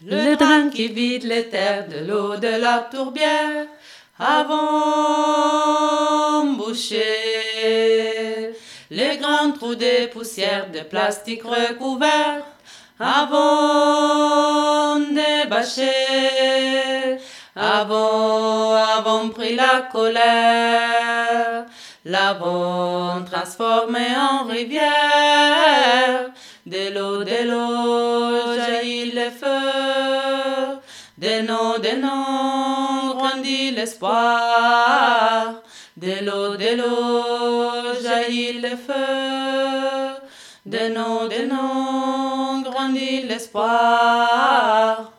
Le drain qui vide les terres de l'eau de la tourbière avons bouché les grands trous des poussières de plastique recouverts avons débâché, avons pris la colère, l'avons transformée en rivière. De l'eau jaillit le feu, de nos grandit l'espoir. De l'eau jaillit le feu, de nos grandit l'espoir.